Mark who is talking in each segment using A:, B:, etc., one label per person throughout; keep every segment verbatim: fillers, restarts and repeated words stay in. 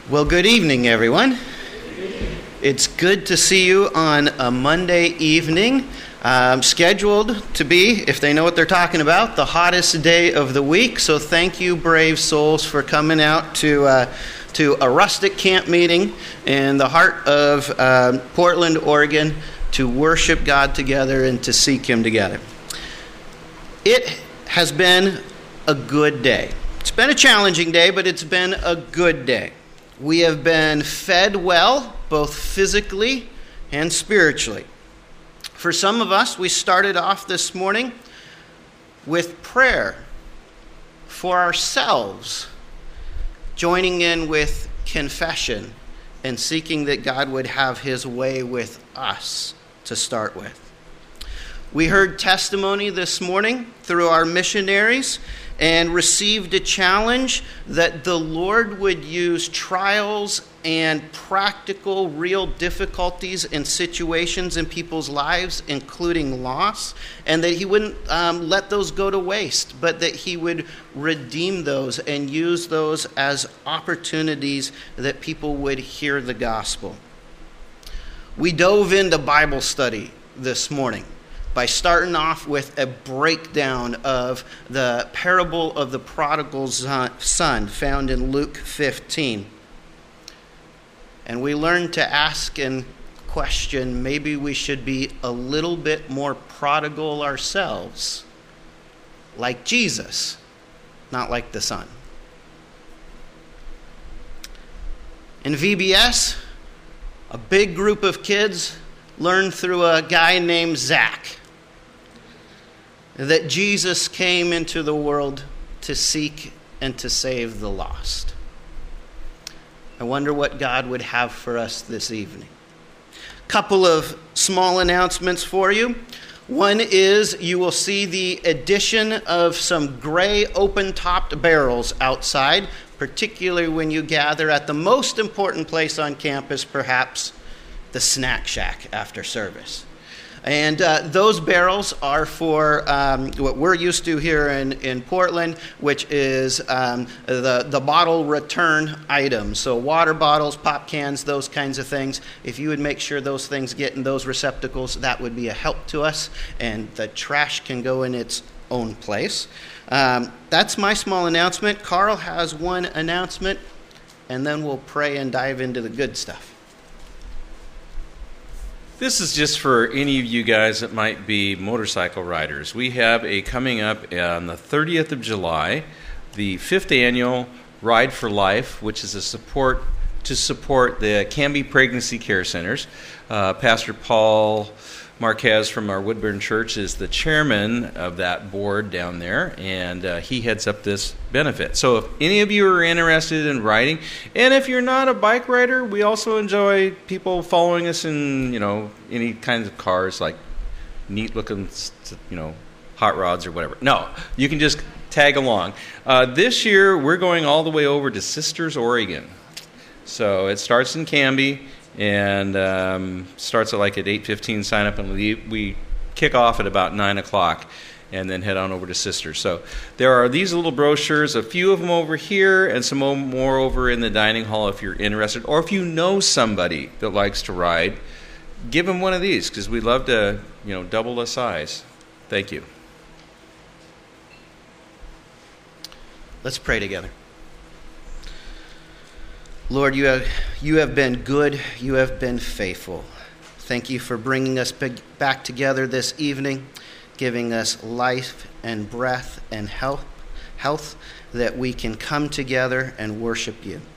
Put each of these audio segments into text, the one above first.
A: Well, good evening, everyone. It's good to see you on a Monday evening, um, scheduled to be, if they know what they're talking about, the hottest day of the week. So thank you, brave souls, for coming out to uh, to a rustic camp meeting in the heart of uh, Portland, Oregon, to worship God together and to seek Him together. It has been a good day. It's been a challenging day, but it's been a good day. We have been fed well, both physically and spiritually. For some of us, we started off this morning with prayer for ourselves, joining in with confession and seeking that God would have His way with us to start with. We heard testimony this morning through our missionaries and received a challenge that the Lord would use trials and practical, real difficulties and situations in people's lives, including loss, and that He wouldn't um, let those go to waste, but that He would redeem those and use those as opportunities that people would hear the gospel. We dove into Bible study this morning by starting off with a breakdown of the parable of the prodigal son found in Luke fifteen. And we learned to ask and question, maybe we should be a little bit more prodigal ourselves, like Jesus, not like the son. In V B S, a big group of kids learned through a guy named Zach that Jesus came into the world to seek and to save the lost. I wonder what God would have for us this evening. Couple of small announcements for you. One is you will see the addition of some gray open-topped barrels outside, particularly when you gather at the most important place on campus, perhaps the snack shack after service. And uh, those barrels are for um, what we're used to here in, in Portland, which is um, the, the bottle return items. So water bottles, pop cans, those kinds of things. If you would make sure those things get in those receptacles, that would be a help to us. And the trash can go in its own place. Um, that's my small announcement. Carl has one announcement, and then we'll pray and dive into the good stuff.
B: This is just for any of you guys that might be motorcycle riders. We have a coming up on the thirtieth of July, the fifth annual Ride for Life, which is a support to support the Canby Pregnancy Care Centers. Uh, Pastor Paul Marquez from our Woodburn Church is the chairman of that board down there, and uh, he heads up this benefit. So if any of you are interested in riding, and if you're not a bike rider, we also enjoy people following us in, you know, any kinds of cars, like neat-looking, you know, hot rods or whatever. No, you can just tag along. Uh, this year, we're going all the way over to Sisters, Oregon. So it starts in Canby, and um, starts at like at eight fifteen sign up, and we, we kick off at about nine o'clock and then head on over to Sisters. So there are these little brochures, a few of them over here and some more over in the dining hall if you're interested, or if you know somebody that likes to ride, give them one of these, because we'd love to, you know, double the size. Thank you.
A: Let's pray together. Lord, you have, you have been good. You have been faithful. Thank you for bringing us back together this evening, giving us life and breath and health, health that we can come together and worship you.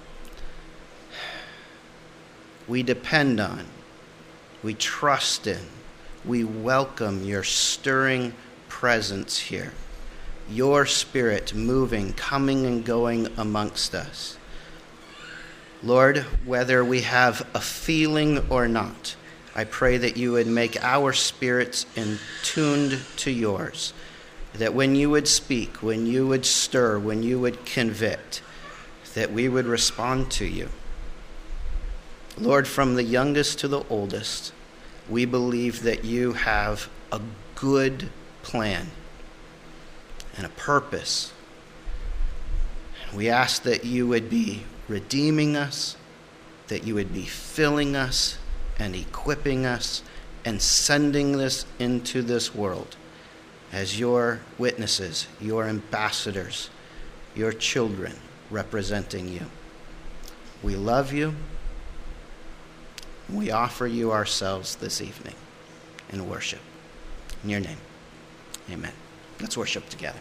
A: We depend on, we trust in, we welcome your stirring presence here, your Spirit moving, coming and going amongst us. Lord, whether we have a feeling or not, I pray that you would make our spirits in tuned to yours, that when you would speak, when you would stir, when you would convict, that we would respond to you. Lord, from the youngest to the oldest, we believe that you have a good plan and a purpose. We ask that you would be redeeming us, that you would be filling us and equipping us and sending this into this world as your witnesses, your ambassadors, your children representing you. We love you. We offer you ourselves this evening in worship. In your name, amen. Let's worship together.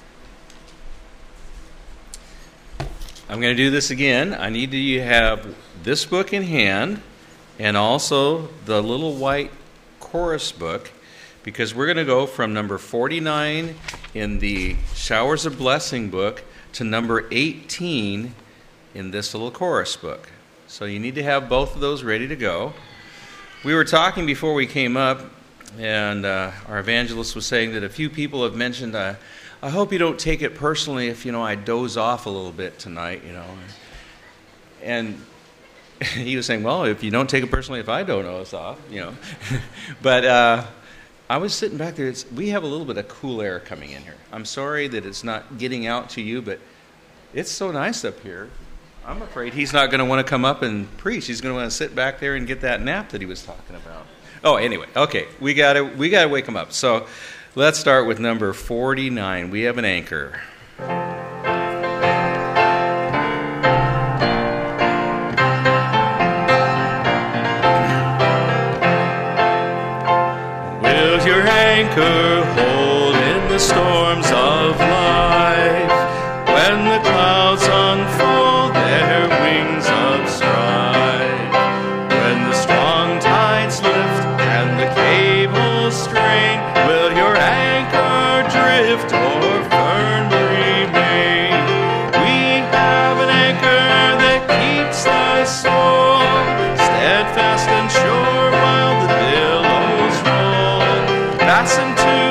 B: I'm going to do this again. I need you to have this book in hand and also the little white chorus book, because we're going to go from number forty-nine in the Showers of Blessing book to number eighteen in this little chorus book. So you need to have both of those ready to go. We were talking before we came up, and uh, our evangelist was saying that a few people have mentioned, uh, I hope you don't take it personally if, you know, I doze off a little bit tonight, you know. And he was saying, well, if you don't take it personally if I don't doze off, you know. But uh, I was sitting back there. It's, we have a little bit of cool air coming in here. I'm sorry that it's not getting out to you, but it's so nice up here. I'm afraid he's not going to want to come up and preach. He's going to want to sit back there and get that nap that he was talking about. Oh, anyway, okay, we got to we got to wake him up. So let's start with number forty-nine. We have an anchor.
C: Will your anchor hold in the storms of life when the clouds unfold their wings of strife, when the strong tides lift and the cables strain? Will your anchor drift or firmly remain? We have an anchor that keeps thy soul steadfast and sure while the billows roll. Fasten to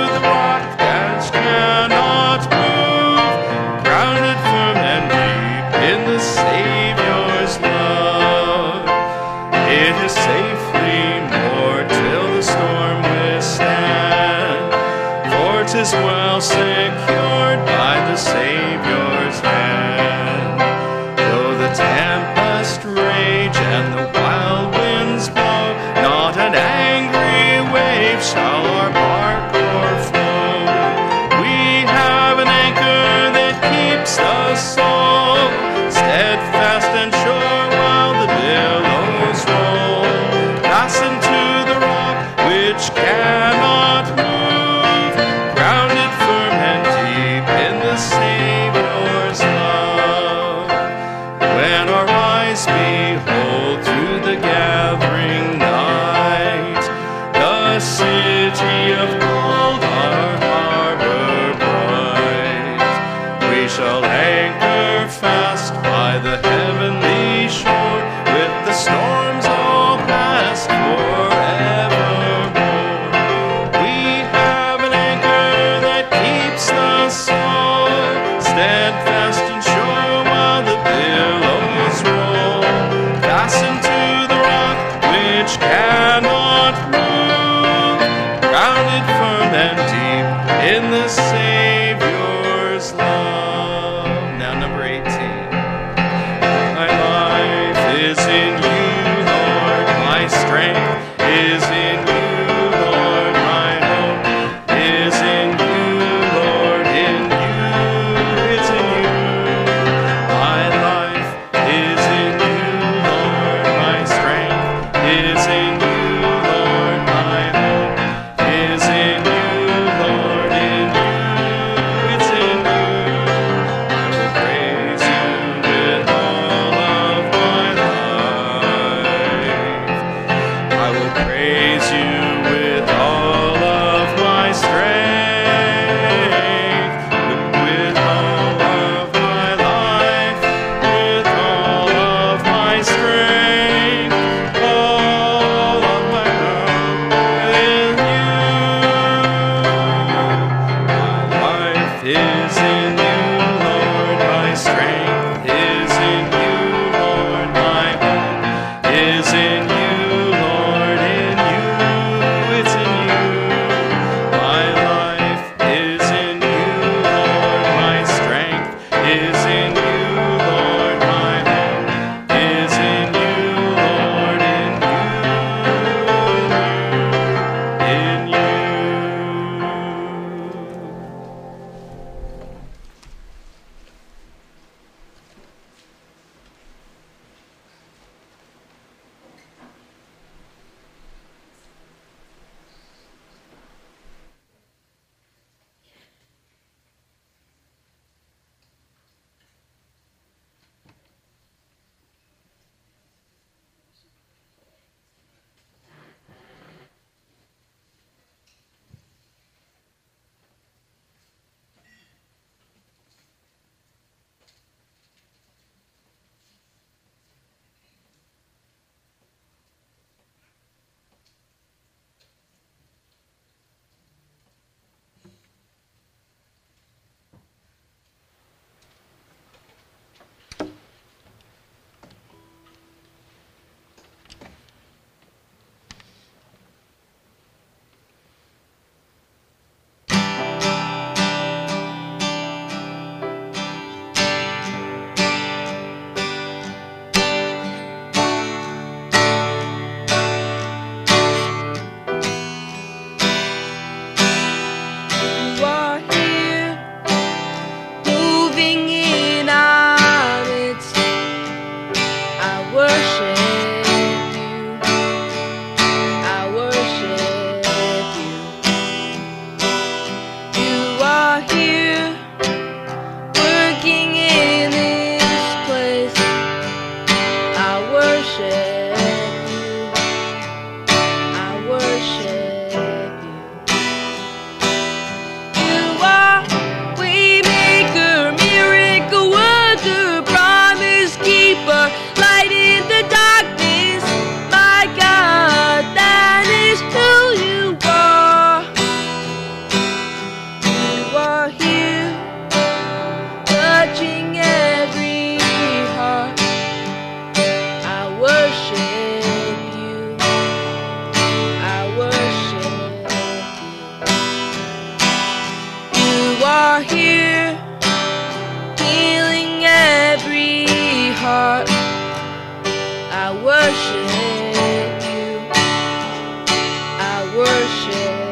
D: I worship you. I worship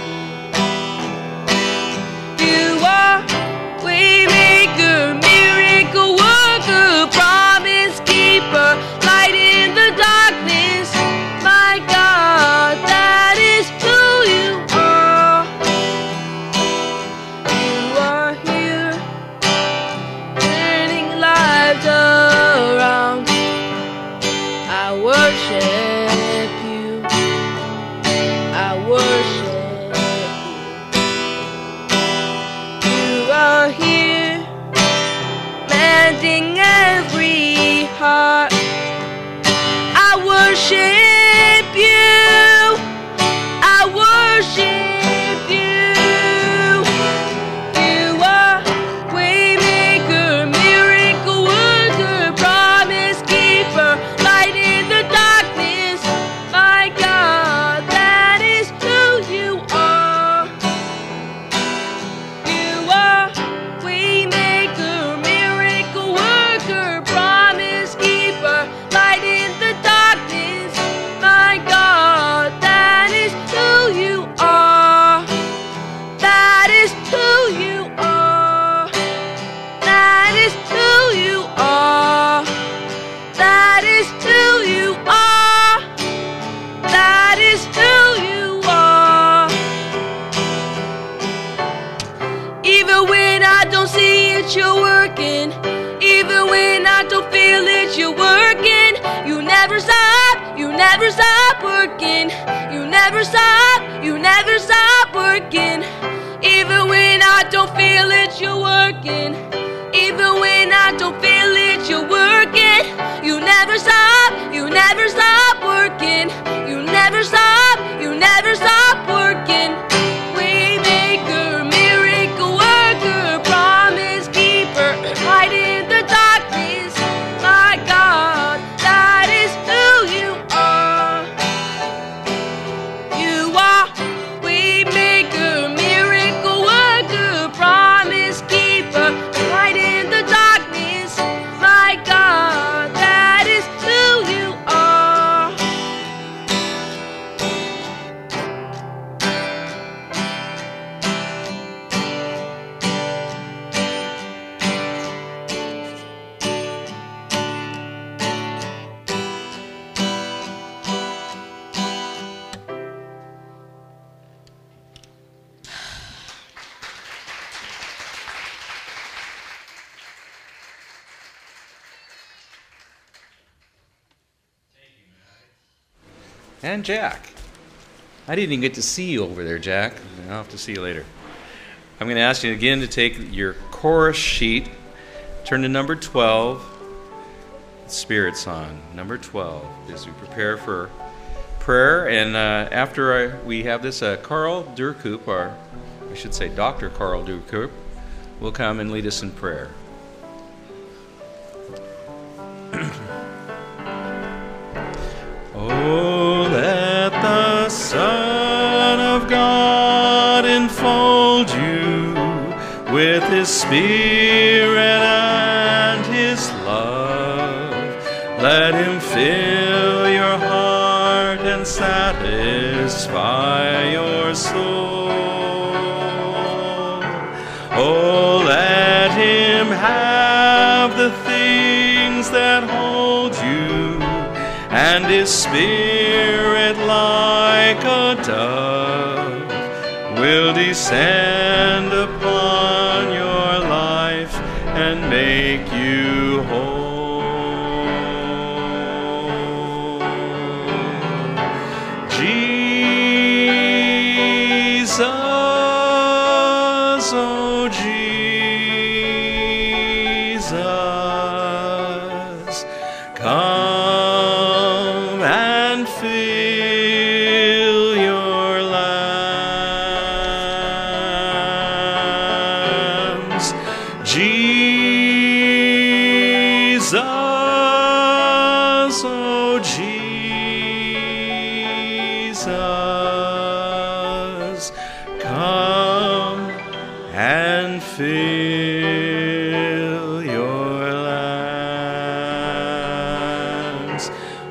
D: you. You are waymaker, miracle worker, promise keeper, light in the darkness. My God, that is who you are. You are here, turning lives around. I worship you. I worship you. You are here, mending every heart. I worship you. I worship you. You are waymaker, miracle worker, promise keeper, light in the darkness. My God, that is who you are. You are waymaker, miracle worker, promise keeper, light in the darkness. My God, that is who you are. That is who you are. That is who you are. That is who you are. That is who you are. Even when I don't see it, you're working. Even when I don't feel it, you're working. You never stop, you never stop working. You never stop, you never stop working. Even when I don't feel it, you're working. Even when I don't feel it, you're working. You never stop, you never stop working. You never stop, you never stop working. Waymaker, miracle worker, promise keeper, light in the darkness. My God, that is who you are. You are waymaker, miracle worker, promise keeper, light in the darkness. My God, that is who you are.
B: And Jack. I didn't even get to see you over there, Jack. I'll have to see you later. I'm going to ask you again to take your chorus sheet, turn to number twelve, Spirit Song, number twelve, as we prepare for prayer. And uh, after I, we have this, uh, Carl Durkoop, or I should say Doctor Carl Durkoop, will come and lead us in prayer.
C: Oh, let the Son of God enfold you with His Spirit and His love. Let Him fill your heart and satisfy your soul. Oh, let Him have the things that hold you, and His Spirit like a dove will descend upon your life and make you whole. Jesus, oh Jesus, come and fill your lambs. Jesus, oh Jesus, come and fill your lambs.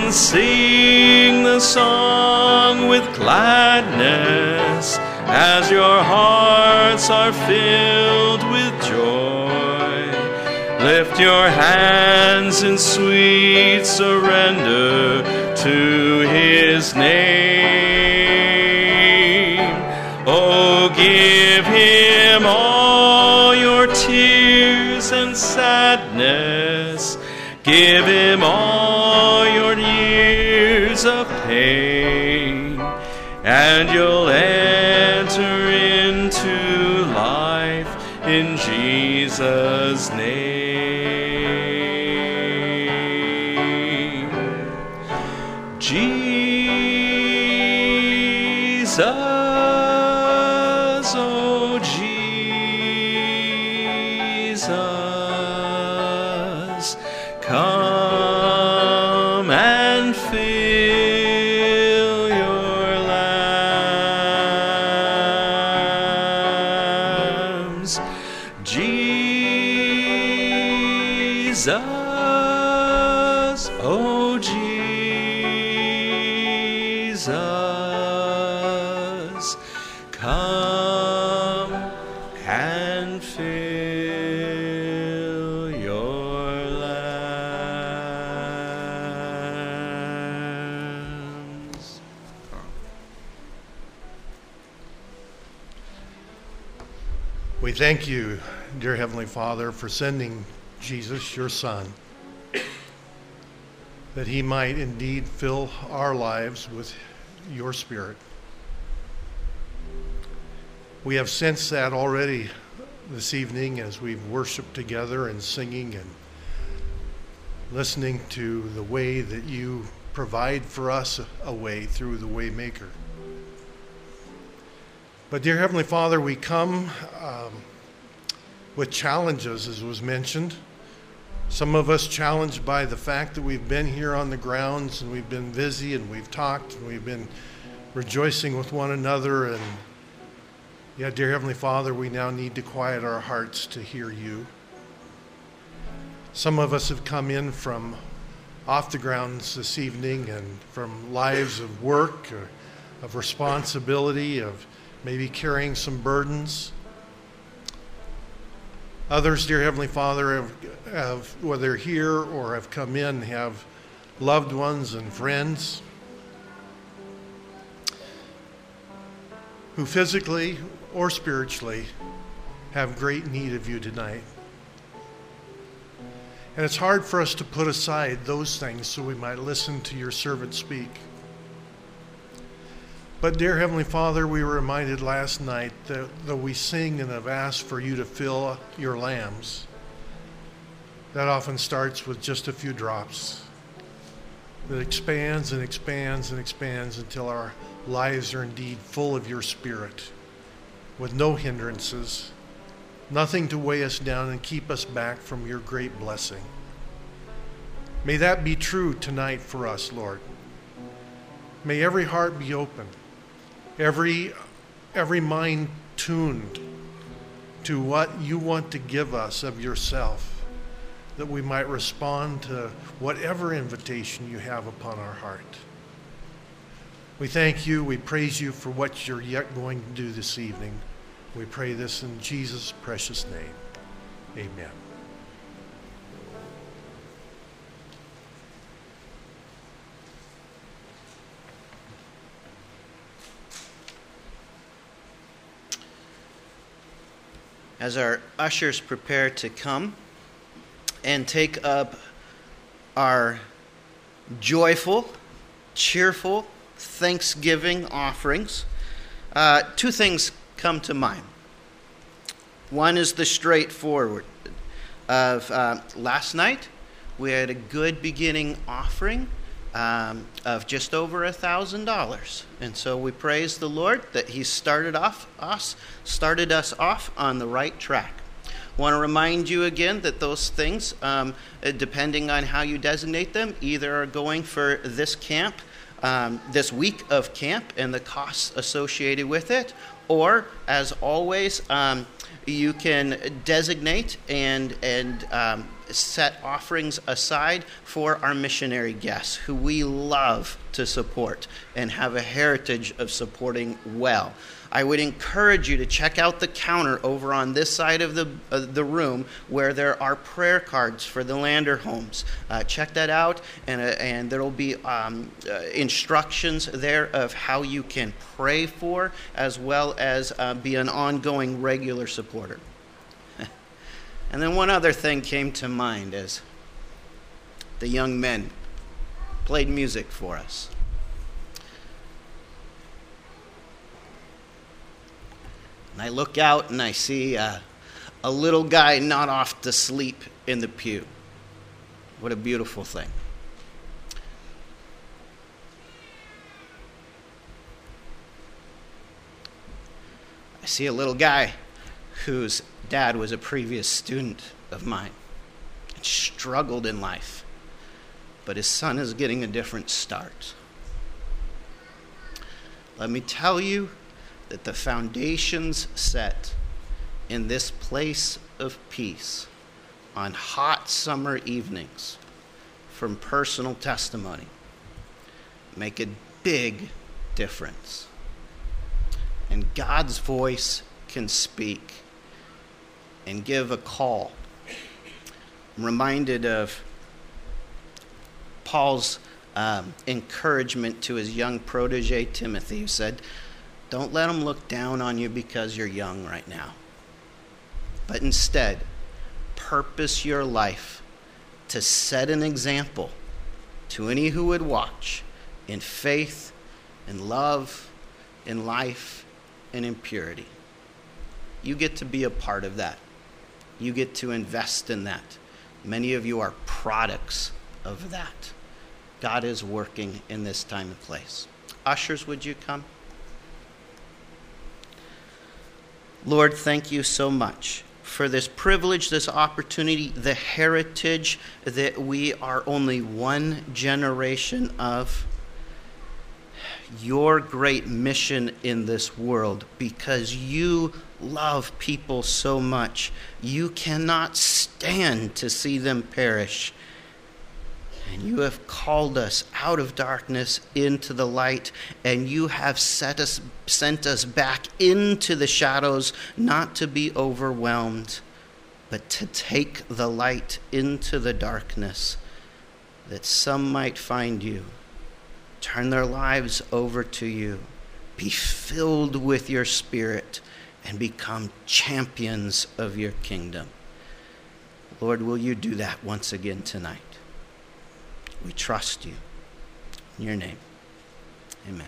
C: and sing the song with gladness as your hearts are filled with joy. Lift your hands in sweet surrender to his name. Oh, give him all your tears and sadness. Give him all your years of pain, and you'll enter into life in Jesus' name. Jesus, oh Jesus, come and fill your lambs. Jesus, oh Jesus, come and fill your lambs.
E: We thank you, dear Heavenly Father, for sending Jesus, your Son, that he might indeed fill our lives with your Spirit. We have sensed that already this evening as we've worshiped together and singing and listening to the way that you provide for us a way through the Waymaker. But dear Heavenly Father, we come um, with challenges, as was mentioned. Some of us challenged by the fact that we've been here on the grounds and we've been busy and we've talked and we've been rejoicing with one another. And yeah, dear Heavenly Father, we now need to quiet our hearts to hear you. Some of us have come in from off the grounds this evening and from lives of work, or of responsibility, of maybe carrying some burdens. Others, dear Heavenly Father, have, have, whether here or have come in, have loved ones and friends who physically or spiritually have great need of you tonight. And it's hard for us to put aside those things so we might listen to your servant speak. But dear Heavenly Father, we were reminded last night that though we sing and have asked for you to fill your lambs, that often starts with just a few drops. That expands and expands and expands until our lives are indeed full of your Spirit, with no hindrances, nothing to weigh us down and keep us back from your great blessing. May that be true tonight for us, Lord. May every heart be open. Every, every mind tuned to what you want to give us of yourself, that we might respond to whatever invitation you have upon our heart. We thank you, we praise you for what you're yet going to do this evening. We pray this in Jesus' precious name. Amen.
A: As our ushers prepare to come and take up our joyful, cheerful Thanksgiving offerings, uh, two things come to mind. One is the straightforward of uh, last night. We had a good beginning offering um, of just over a thousand dollars, and so we praise the Lord that He started off us, started us off on the right track. Want to remind you again that those things, um, depending on how you designate them, either are going for this camp, um, this week of camp, and the costs associated with it, or as always, um, you can designate and and um, set offerings aside for our missionary guests who we love to support and have a heritage of supporting well. I would encourage you to check out the counter over on this side of the uh, the room where there are prayer cards for the Lander homes. Uh, check that out, and uh, and there will be um, uh, instructions there of how you can pray for, as well as uh, be an ongoing regular supporter. And then one other thing came to mind as the young men played music for us. And I look out and I see uh, a little guy not off to sleep in the pew. What a beautiful thing. I see a little guy whose dad was a previous student of mine and struggled in life, but his son is getting a different start. Let me tell you that the foundations set in this place of peace on hot summer evenings from personal testimony make a big difference. And God's voice can speak and give a call. I'm reminded of Paul's um, encouragement to his young protege Timothy, who said, don't let them look down on you because you're young right now, but instead purpose your life to set an example to any who would watch in faith, in love, in life, and in purity. You get to be a part of that. You get to invest in that. Many of you are products of that. God is working in this time and place. Ushers, would you come? Lord, thank you so much for this privilege, this opportunity, the heritage that we are only one generation of. Your great mission in this world, because you love people so much. You cannot stand to see them perish. And you have called us out of darkness into the light, and you have set us, sent us back into the shadows, not to be overwhelmed, but to take the light into the darkness, that some might find you, turn their lives over to you, be filled with your Spirit, and become champions of your kingdom. Lord, will you do that once again tonight? We trust you. In your name, amen.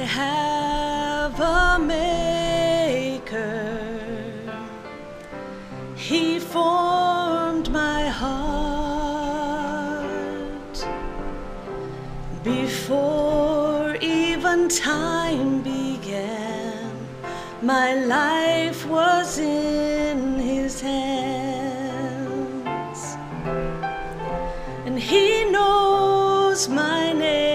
F: have a maker. He formed my heart before even time began. My life was in his hands, and he knows my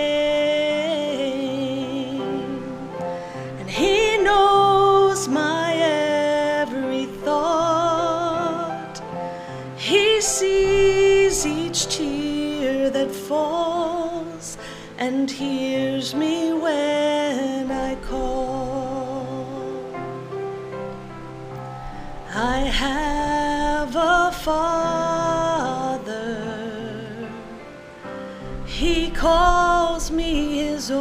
F: name, and he knows my every thought. He sees each tear that falls and hears me when I call. I have a Father. He calls me his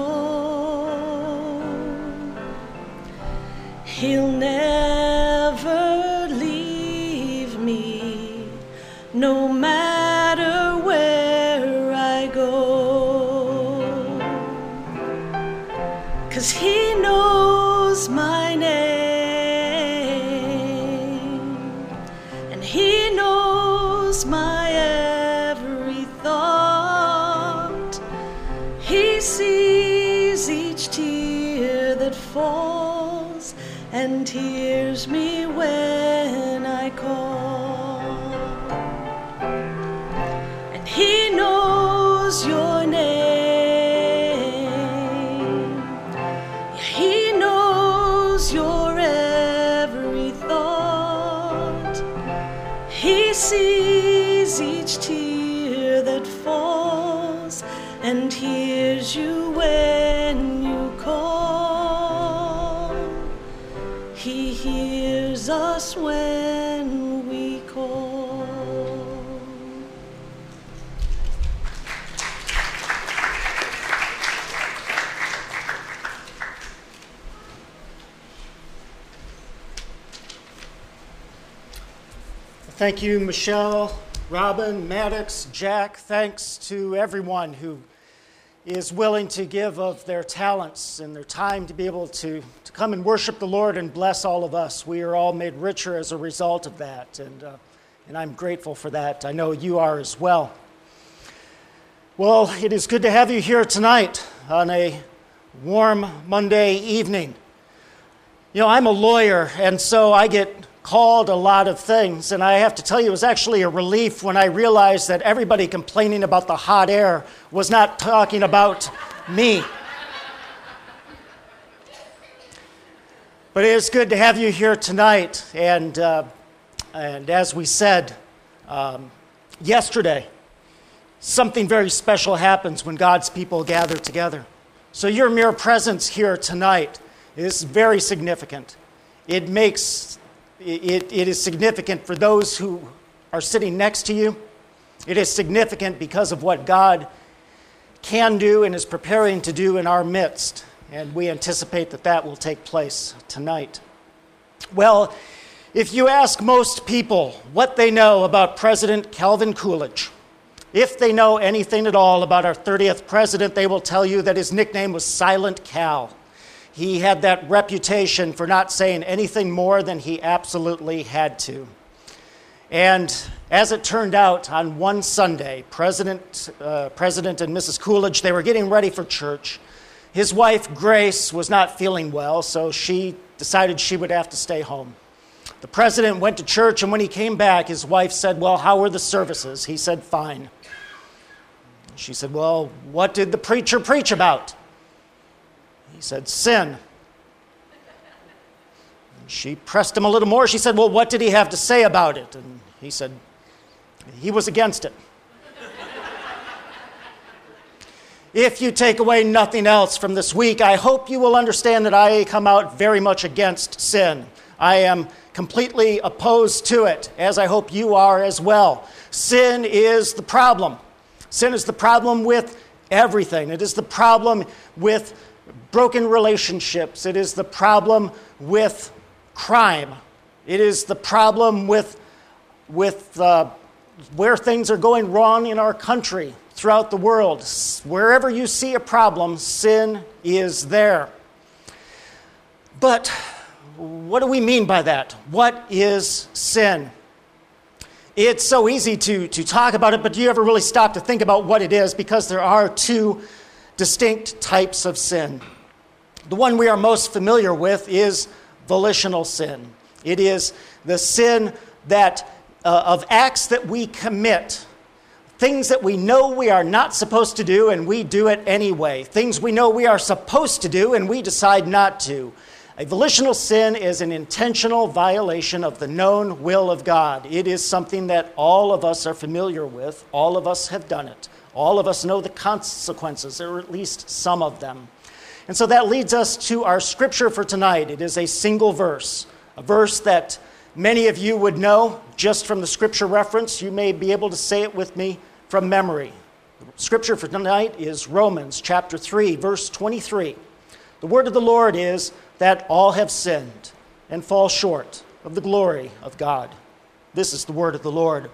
F: own. He'll never leave me, no matter where I go, 'cause he knows my name, and he knows my every thought. He sees each tear that falls and hears me when I call. And he knows your name. He knows your every thought. He sees each tear that falls and hears you when you call. He hears us when we call.
G: Thank you, Michelle, Robin, Maddox, Jack. Thanks to everyone who is willing to give of their talents and their time to be able to, to come and worship the Lord and bless all of us. We are all made richer as a result of that, and, uh, and I'm grateful for that. I know you are as well. Well, it is good to have you here tonight on a warm Monday evening. You know, I'm a lawyer, and so I get called a lot of things, and I have to tell you, it was actually a relief when I realized that everybody complaining about the hot air was not talking about me. But it is good to have you here tonight, and uh, and as we said um, yesterday, something very special happens when God's people gather together. So your mere presence here tonight is very significant. It makes It, it is significant for those who are sitting next to you. It is significant because of what God can do and is preparing to do in our midst. And we anticipate that that will take place tonight. Well, if you ask most people what they know about President Calvin Coolidge, if they know anything at all about our thirtieth president, they will tell you that his nickname was Silent Cal. He had that reputation for not saying anything more than he absolutely had to. And as it turned out, on one Sunday, President, uh, President and Missus Coolidge, they were getting ready for church. His wife, Grace, was not feeling well, so she decided she would have to stay home. The president went to church, and when he came back, his wife said, "Well, how were the services?" He said, "Fine." She said, "Well, what did the preacher preach about?" He said, "Sin." She pressed him a little more. She said, "Well, what did he have to say about it?" And he said, he was against it. If you take away nothing else from this week, I hope you will understand that I come out very much against sin. I am completely opposed to it, as I hope you are as well. Sin is the problem. Sin is the problem with everything. It is the problem with broken relationships. It is the problem with crime. It is the problem with, with uh, where things are going wrong in our country, throughout the world. Wherever you see a problem, sin is there. But what do we mean by that? What is sin? It's so easy to, to talk about it, but do you ever really stop to think about what it is? Because there are two distinct types of sin. The one we are most familiar with is volitional sin. It is the sin that uh, of acts that we commit, things that we know we are not supposed to do and we do it anyway, things we know we are supposed to do and we decide not to. A volitional sin is an intentional violation of the known will of God. It is something that all of us are familiar with. All of us have done it. All of us know the consequences, or at least some of them. And so that leads us to our scripture for tonight. It is a single verse, a verse that many of you would know just from the scripture reference. You may be able to say it with me from memory. The scripture for tonight is Romans chapter three, verse twenty-three. The word of the Lord is that all have sinned and fall short of the glory of God. This is the word of the Lord.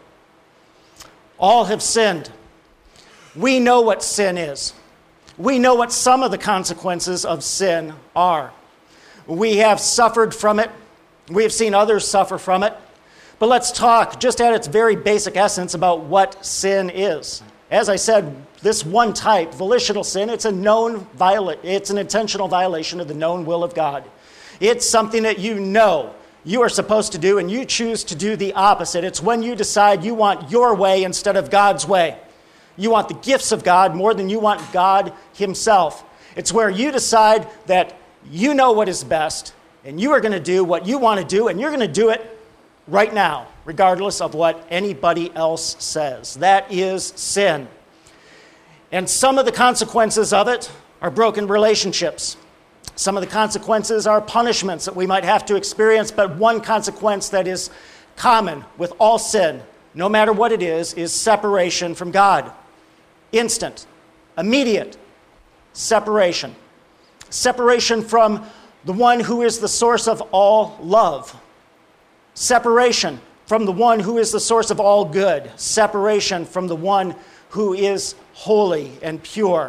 G: All have sinned. We know what sin is. We know what some of the consequences of sin are. We have suffered from it. We have seen others suffer from it. But let's talk just at its very basic essence about what sin is. As I said, this one type, volitional sin, it's a known viola- it's an intentional violation of the known will of God. It's something that you know you are supposed to do and you choose to do the opposite. It's when you decide you want your way instead of God's way. You want the gifts of God more than you want God himself. It's where you decide that you know what is best and you are going to do what you want to do and you're going to do it right now, regardless of what anybody else says. That is sin. And some of the consequences of it are broken relationships. Some of the consequences are punishments that we might have to experience, but one consequence that is common with all sin, no matter what it is, is separation from God. Instant, immediate separation. Separation from the one who is the source of all love. Separation from the one who is the source of all good. Separation from the one who is holy and pure.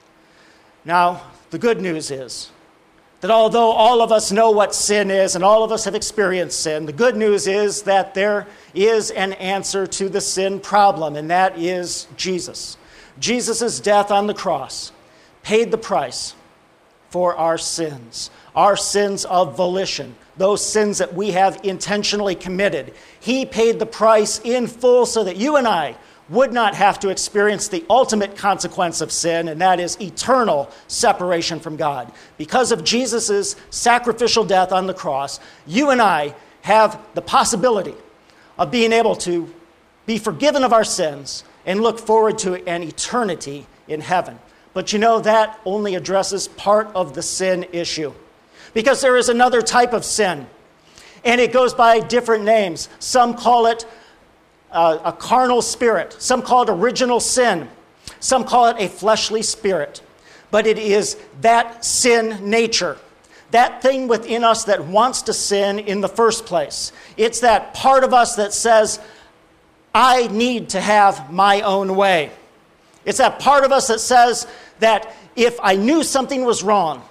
G: Now, the good news is that although all of us know what sin is and all of us have experienced sin, the good news is that there is an answer to the sin problem, and that is Jesus. Jesus' death on the cross paid the price for our sins, our sins of volition, those sins that we have intentionally committed. He paid the price in full so that you and I would not have to experience the ultimate consequence of sin, and that is eternal separation from God. Because of Jesus' sacrificial death on the cross, you and I have the possibility of being able to be forgiven of our sins and look forward to an eternity in heaven. But you know, that only addresses part of the sin issue. Because there is another type of sin, and it goes by different names. Some call it uh, a carnal spirit. Some call it original sin. Some call it a fleshly spirit. But it is that sin nature, that thing within us that wants to sin in the first place. It's that part of us that says, I need to have my own way. It's that part of us that says that if I knew something was wrong,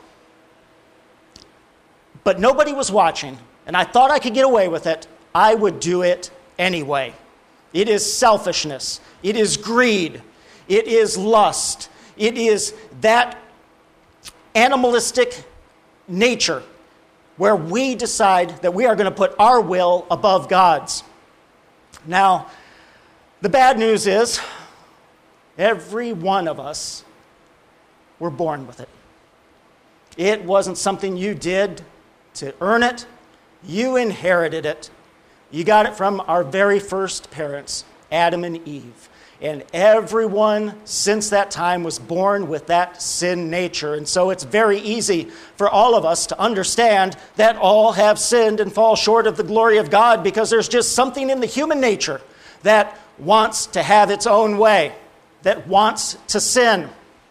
G: but nobody was watching, and I thought I could get away with it, I would do it anyway. It is selfishness. It is greed. It is lust. It is that animalistic nature where we decide that we are going to put our will above God's. Now, the bad news is every one of us were born with it. It wasn't something you did to earn it. You inherited it. You got it from our very first parents, Adam and Eve. And everyone since that time was born with that sin nature. And so it's very easy for all of us to understand that all have sinned and fall short of the glory of God, because there's just something in the human nature that wants to have its own way, that wants to sin.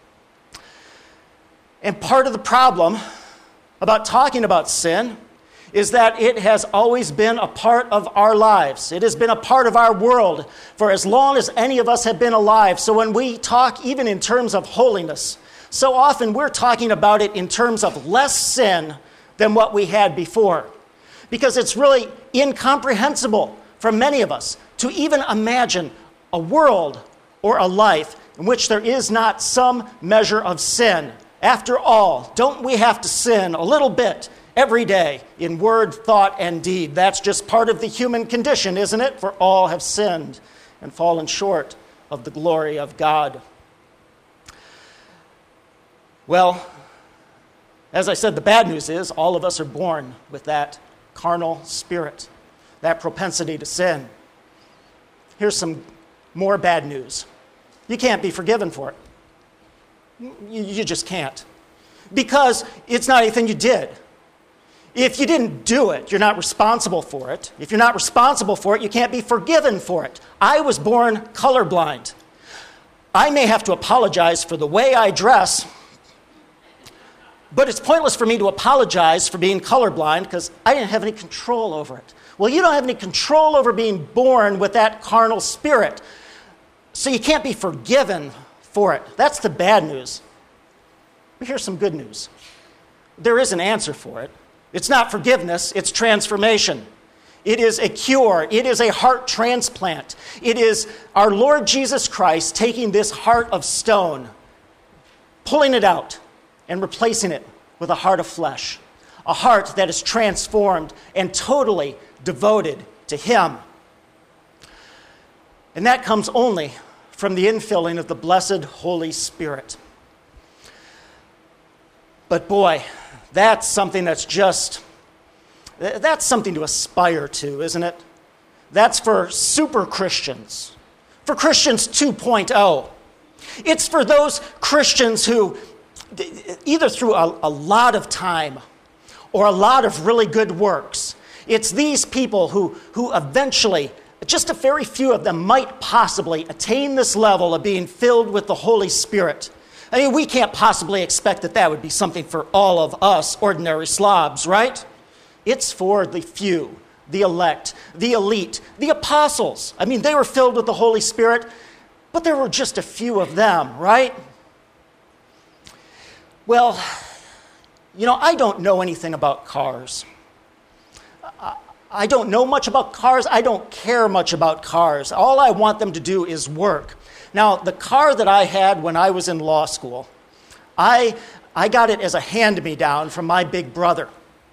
G: And part of the problem about talking about sin is that it has always been a part of our lives. It has been a part of our world for as long as any of us have been alive. So when we talk even in terms of holiness, so often we're talking about it in terms of less sin than what we had before. Because it's really incomprehensible for many of us to even imagine a world or a life in which there is not some measure of sin. After all, don't we have to sin a little bit every day in word, thought, and deed? That's just part of the human condition, isn't it? For all have sinned and fallen short of the glory of God. Well, as I said, the bad news is all of us are born with that carnal spirit, that propensity to sin. Here's some more bad news. You can't be forgiven for it. You, you just can't. Because it's not anything you did. If you didn't do it, you're not responsible for it. If you're not responsible for it, you can't be forgiven for it. I was born colorblind. I may have to apologize for the way I dress, but it's pointless for me to apologize for being colorblind because I didn't have any control over it. Well, you don't have any control over being born with that carnal spirit, so you can't be forgiven for it. That's the bad news. But here's some good news. There is an answer for it. It's not forgiveness, it's transformation. It is a cure. It is a heart transplant. It is our Lord Jesus Christ taking this heart of stone, pulling it out, and replacing it with a heart of flesh, a heart that is transformed and totally devoted to Him. And that comes only from the infilling of the blessed Holy Spirit. But boy, that's something that's just, that's something to aspire to, isn't it? That's for super Christians, for Christians two point oh. It's for those Christians who, either through a, a lot of time or a lot of really good works, it's these people who, who eventually, just a very few of them might possibly attain this level of being filled with the Holy Spirit. I mean, we can't possibly expect that that would be something for all of us ordinary slobs, right? It's for the few, the elect, the elite, the apostles. I mean, they were filled with the Holy Spirit, but there were just a few of them, right? Well, you know, I don't know anything about cars. I don't know much about cars. I don't care much about cars. All I want them to do is work. Now, the car that I had when I was in law school, I, I got it as a hand-me-down from my big brother.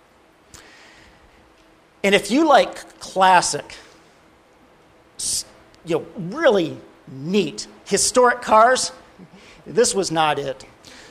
G: And if you like classic, you know, really neat, historic cars, this was not it.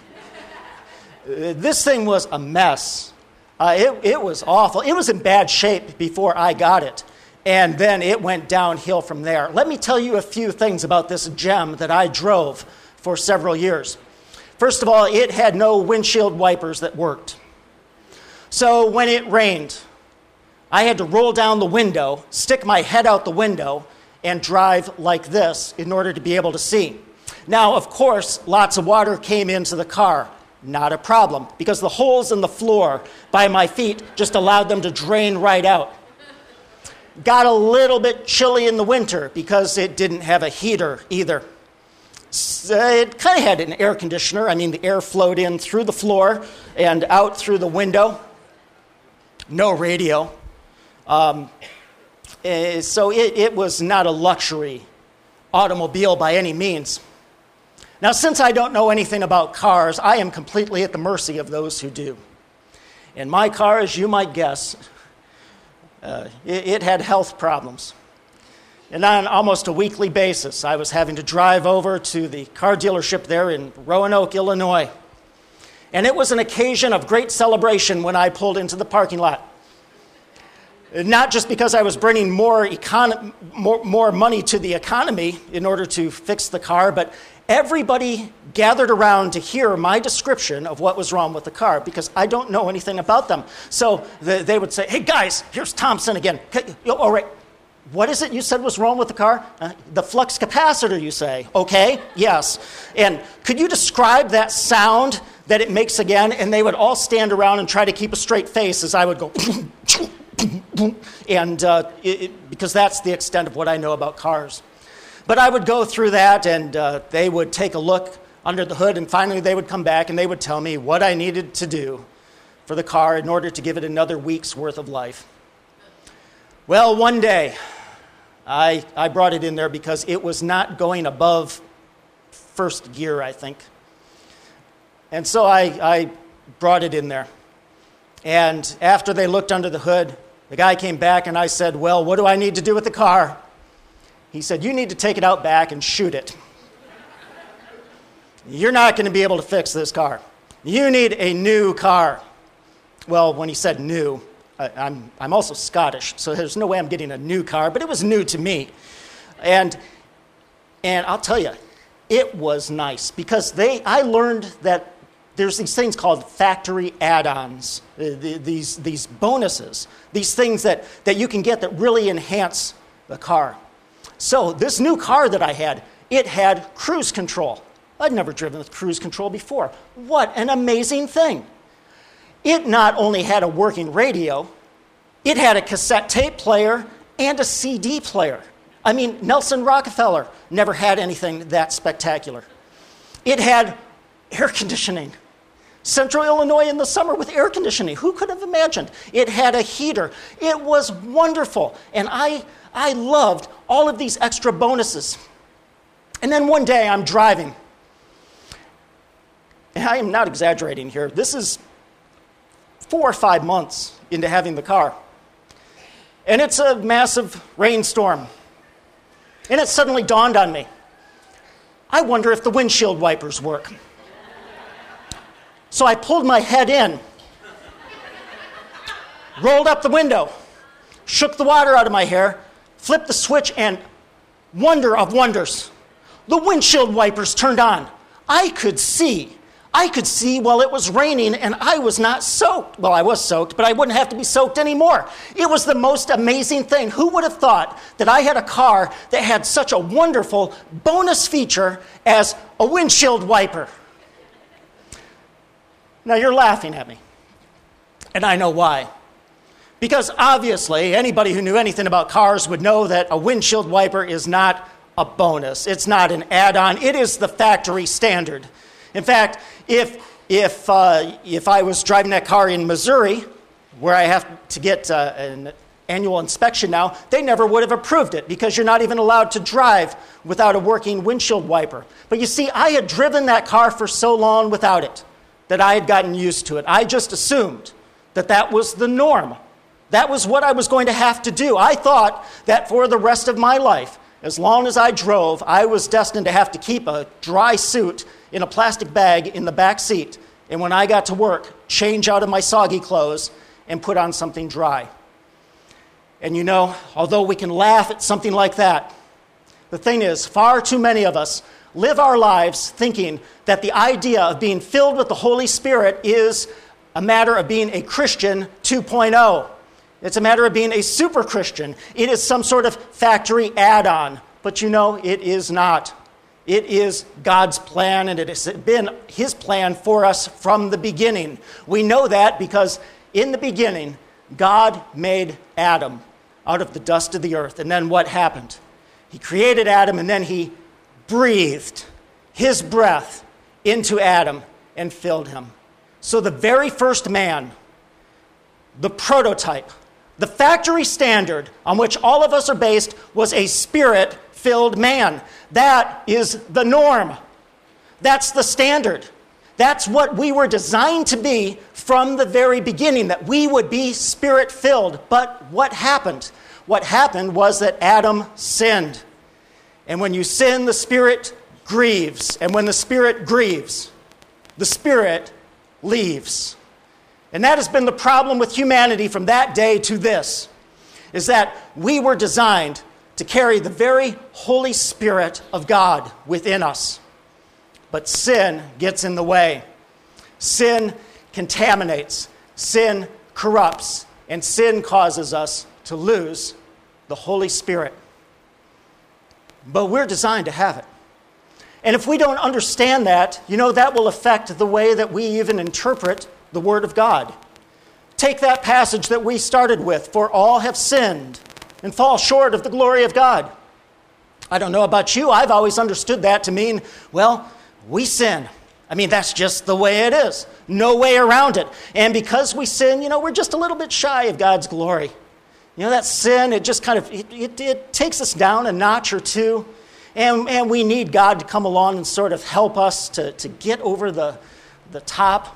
G: This thing was a mess. Uh, it, it was awful. It was in bad shape before I got it. And then it went downhill from there. Let me tell you a few things about this gem that I drove for several years. First of all, it had no windshield wipers that worked. So when it rained, I had to roll down the window, stick my head out the window, and drive like this in order to be able to see. Now, of course, lots of water came into the car. Not a problem, because the holes in the floor by my feet just allowed them to drain right out. Got a little bit chilly in the winter because it didn't have a heater either. So it kind of had an air conditioner. I mean, the air flowed in through the floor and out through the window. No radio. Um, so it, it was not a luxury automobile by any means. Now, since I don't know anything about cars, I am completely at the mercy of those who do. And my car, as you might guess, uh, it, it had health problems. And on almost a weekly basis, I was having to drive over to the car dealership there in Roanoke, Illinois. And it was an occasion of great celebration when I pulled into the parking lot. Not just because I was bringing more, econ- more, more money to the economy in order to fix the car, but everybody gathered around to hear my description of what was wrong with the car because I don't know anything about them. So the, they would say, "Hey guys, here's Thompson again. All right, what is it you said was wrong with the car?" Uh, the flux capacitor, you say. Okay, yes. And could you describe that sound that it makes again? And they would all stand around and try to keep a straight face as I would go, and uh, it, it, because that's the extent of what I know about cars. But I would go through that, and uh, they would take a look under the hood, and finally they would come back and they would tell me what I needed to do for the car in order to give it another week's worth of life. Well, one day, I, I brought it in there because it was not going above first gear, I think. And so I, I brought it in there. And after they looked under the hood, the guy came back and I said, well, what do I need to do with the car? He said, you need to take it out back and shoot it. You're not going to be able to fix this car. You need a new car. Well, when he said new, I, I'm, I'm also Scottish, so there's no way I'm getting a new car, but it was new to me. And, and I'll tell you, it was nice because they. I learned that there's these things called factory add-ons, uh, the, these, these bonuses, these things that, that you can get that really enhance the car. So this new car that I had, it had cruise control. I'd never driven with cruise control before. What an amazing thing. It not only had a working radio, it had a cassette tape player and a C D player. I mean, Nelson Rockefeller never had anything that spectacular. It had air conditioning. Central Illinois in the summer with air conditioning. Who could have imagined? It had a heater. It was wonderful. And I, I loved all of these extra bonuses. And then one day I'm driving. And I am not exaggerating here. This is four or five months into having the car. And it's a massive rainstorm. And it suddenly dawned on me, I wonder if the windshield wipers work. So I pulled my head in, rolled up the window, shook the water out of my hair, flipped the switch, and wonder of wonders, the windshield wipers turned on. I could see. I could see while it was raining, and I was not soaked. Well, I was soaked, but I wouldn't have to be soaked anymore. It was the most amazing thing. Who would have thought that I had a car that had such a wonderful bonus feature as a windshield wiper? Now, you're laughing at me, and I know why. Because obviously, anybody who knew anything about cars would know that a windshield wiper is not a bonus. It's not an add-on. It is the factory standard. In fact, if if uh, if I was driving that car in Missouri, where I have to get uh, an annual inspection now, they never would have approved it because you're not even allowed to drive without a working windshield wiper. But you see, I had driven that car for so long without it that I had gotten used to it. I just assumed that that was the norm. That was what I was going to have to do. I thought that for the rest of my life, as long as I drove, I was destined to have to keep a dry suit in a plastic bag in the back seat, and when I got to work, change out of my soggy clothes and put on something dry. And you know, although we can laugh at something like that, the thing is, far too many of us live our lives thinking that the idea of being filled with the Holy Spirit is a matter of being a Christian two point oh. It's a matter of being a super Christian. It is some sort of factory add-on. But you know, it is not. It is God's plan, and it has been His plan for us from the beginning. We know that because in the beginning, God made Adam out of the dust of the earth. And then what happened? He created Adam, and then He breathed His breath into Adam and filled him. So the very first man, the prototype, the factory standard on which all of us are based, was a spirit-filled man. That is the norm. That's the standard. That's what we were designed to be from the very beginning, that we would be spirit-filled. But what happened? What happened was that Adam sinned. And when you sin, the Spirit grieves. And when the Spirit grieves, the Spirit leaves. And that has been the problem with humanity from that day to this, is that we were designed to carry the very Holy Spirit of God within us. But sin gets in the way. Sin contaminates. Sin corrupts. And sin causes us to lose the Holy Spirit. But we're designed to have it. And if we don't understand that, you know, that will affect the way that we even interpret the Word of God. Take that passage that we started with, for all have sinned and fall short of the glory of God. I don't know about you, I've always understood that to mean, well, we sin. I mean, that's just the way it is. No way around it. And because we sin, you know, we're just a little bit shy of God's glory. You know, that sin, it just kind of, it, it, it takes us down a notch or two. And, and we need God to come along and sort of help us to, to get over the, the top.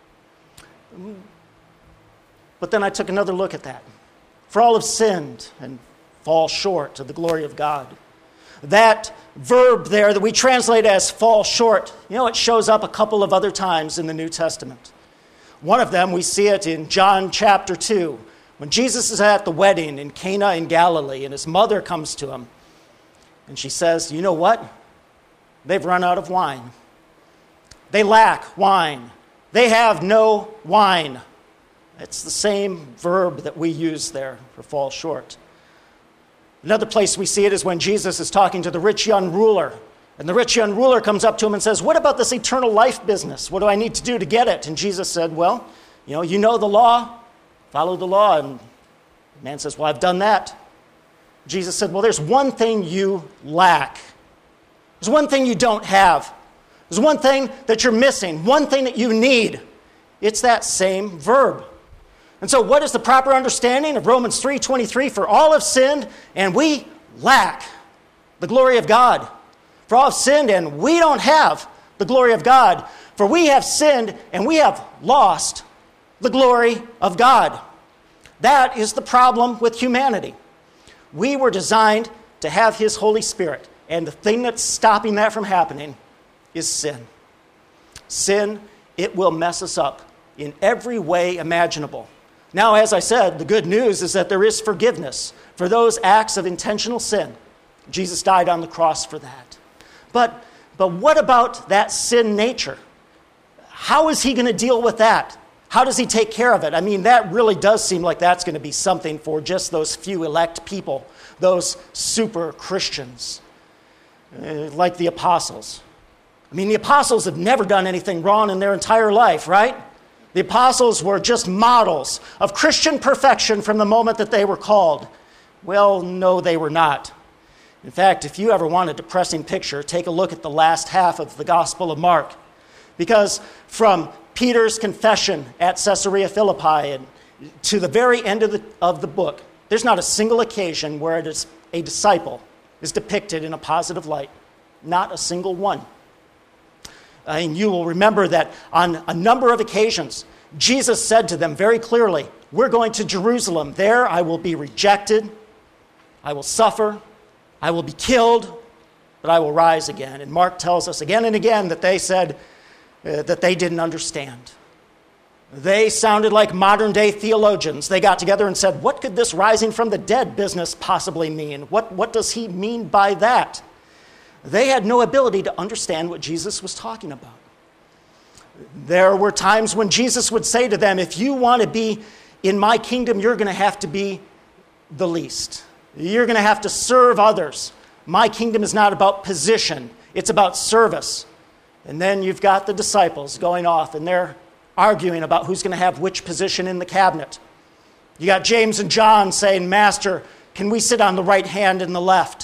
G: But then I took another look at that. For all have sinned and fall short of the glory of God. That verb there that we translate as fall short, you know, it shows up a couple of other times in the New Testament. One of them, we see it in John chapter two, when Jesus is at the wedding in Cana in Galilee, and his mother comes to him, and she says, you know what? They've run out of wine. They lack wine. They have no wine. It's the same verb that we use there for fall short. Another place we see it is when Jesus is talking to the rich young ruler. And the rich young ruler comes up to him and says, what about this eternal life business? What do I need to do to get it? And Jesus said, well, you know, you know the law. Follow the law. And the man says, well, I've done that. Jesus said, well, there's one thing you lack. There's one thing you don't have. There's one thing that you're missing. One thing that you need. It's that same verb. And so what is the proper understanding of Romans three twenty-three? For all have sinned, and we lack the glory of God. For all have sinned, and we don't have the glory of God. For we have sinned, and we have lost the glory of God. That is the problem with humanity. We were designed to have His Holy Spirit, and the thing that's stopping that from happening is sin. Sin, it will mess us up in every way imaginable. Now, as I said, the good news is that there is forgiveness for those acts of intentional sin. Jesus died on the cross for that. But, but what about that sin nature? How is He going to deal with that? How does He take care of it? I mean, that really does seem like that's going to be something for just those few elect people, those super Christians, uh, like the apostles. I mean, the apostles have never done anything wrong in their entire life, right? The apostles were just models of Christian perfection from the moment that they were called. Well, no, they were not. In fact, if you ever want a depressing picture, take a look at the last half of the Gospel of Mark. Because from Peter's confession at Caesarea Philippi and to the very end of the, of the book, there's not a single occasion where it is a disciple is depicted in a positive light. Not a single one. And you will remember that on a number of occasions, Jesus said to them very clearly, we're going to Jerusalem. There I will be rejected. I will suffer. I will be killed. But I will rise again. And Mark tells us again and again that they said uh, that they didn't understand. They sounded like modern day theologians. They got together and said, what could this rising from the dead business possibly mean? What, what does he mean by that? They had no ability to understand what Jesus was talking about. There were times when Jesus would say to them, if you want to be in my kingdom, you're going to have to be the least. You're going to have to serve others. My kingdom is not about position. It's about service. And then you've got the disciples going off, and they're arguing about who's going to have which position in the cabinet. You got James and John saying, Master, can we sit on the right hand and the left?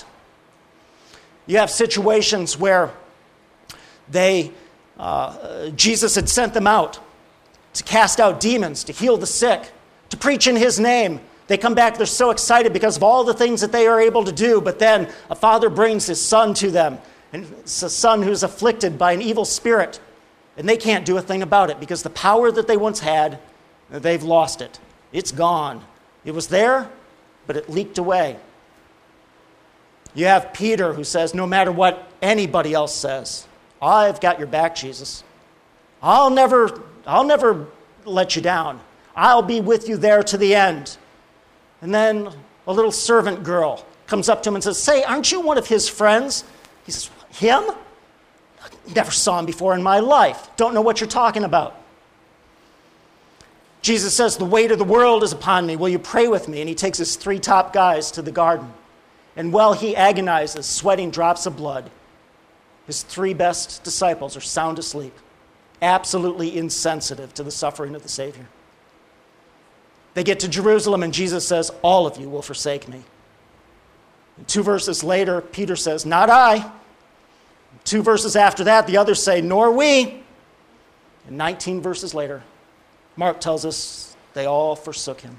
G: You have situations where they, uh, Jesus had sent them out to cast out demons, to heal the sick, to preach in His name. They come back, they're so excited because of all the things that they are able to do, but then a father brings his son to them, and it's a son who's afflicted by an evil spirit, and they can't do a thing about it because the power that they once had, they've lost it. It's gone. It was there, but it leaked away. You have Peter who says, no matter what anybody else says, I've got your back, Jesus. I'll never, I'll never let you down. I'll be with you there to the end. And then a little servant girl comes up to him and says, say, aren't you one of his friends? He says, him? Never saw him before in my life. Don't know what you're talking about. Jesus says, the weight of the world is upon me. Will you pray with me? And he takes his three top guys to the garden. And while he agonizes, sweating drops of blood, his three best disciples are sound asleep, absolutely insensitive to the suffering of the Savior. They get to Jerusalem, and Jesus says, all of you will forsake me. And two verses later, Peter says, not I. Two verses after that, the others say, nor we. And nineteen verses later, Mark tells us they all forsook him.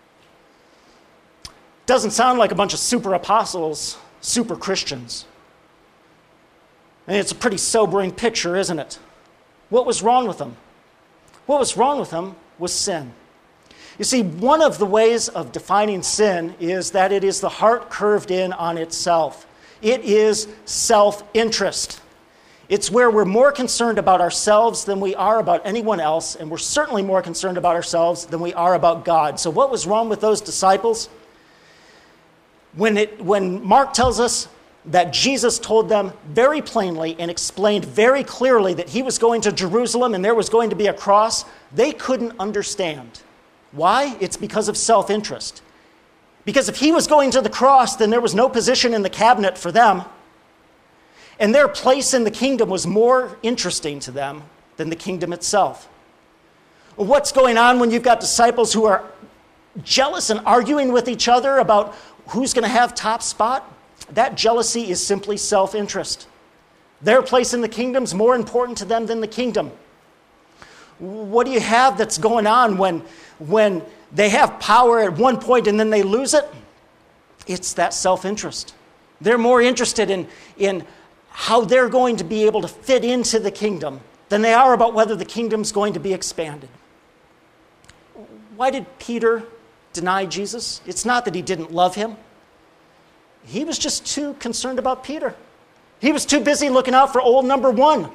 G: Doesn't sound like a bunch of super apostles, super Christians. And it's a pretty sobering picture, isn't it? What was wrong with them? What was wrong with them was sin. You see, one of the ways of defining sin is that it is the heart curved in on itself. It is self-interest. It's where we're more concerned about ourselves than we are about anyone else, and we're certainly more concerned about ourselves than we are about God. So what was wrong with those disciples? When, it, when Mark tells us that Jesus told them very plainly and explained very clearly that he was going to Jerusalem and there was going to be a cross, they couldn't understand. Why? It's because of self-interest. Because if he was going to the cross, then there was no position in the cabinet for them. And their place in the kingdom was more interesting to them than the kingdom itself. What's going on when you've got disciples who are jealous and arguing with each other about who's going to have top spot? That jealousy is simply self-interest. Their place in the kingdom is more important to them than the kingdom. What do you have that's going on when, when they have power at one point and then they lose it? It's that self-interest. They're more interested in, in how they're going to be able to fit into the kingdom than they are about whether the kingdom's going to be expanded. Why did Peter deny Jesus? It's not that he didn't love him. He was just too concerned about Peter. He was too busy looking out for old number one.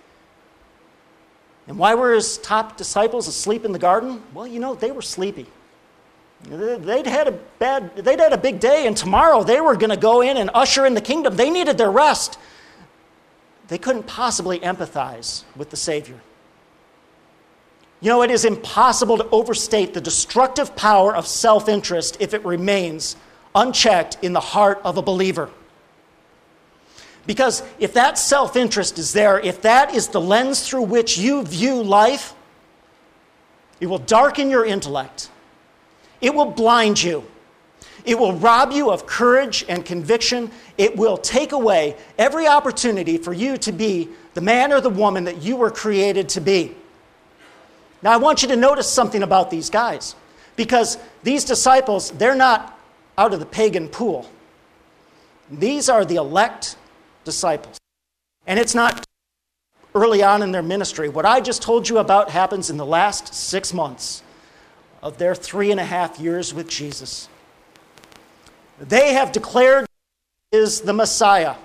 G: And why were his top disciples asleep in the garden? Well, you know, they were sleepy. They'd had a bad, they'd had a big day, and tomorrow they were going to go in and usher in the kingdom. They needed their rest. They couldn't possibly empathize with the Savior. You know, it is impossible to overstate the destructive power of self-interest if it remains unchecked in the heart of a believer. Because if that self-interest is there, if that is the lens through which you view life, it will darken your intellect. It will blind you. It will rob you of courage and conviction. It will take away every opportunity for you to be the man or the woman that you were created to be. Now, I want you to notice something about these guys, because these disciples, they're not out of the pagan pool. These are the elect disciples. And it's not early on in their ministry. What I just told you about happens in the last six months of their three and a half years with Jesus. They have declared he is the Messiah.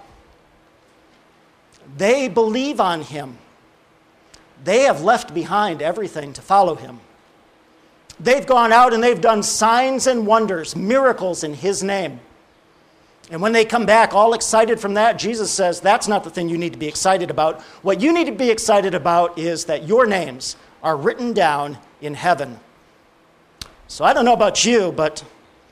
G: They believe on him. They have left behind everything to follow him. They've gone out and they've done signs and wonders, miracles in his name. And when they come back all excited from that, Jesus says, that's not the thing you need to be excited about. What you need to be excited about is that your names are written down in heaven. So I don't know about you, but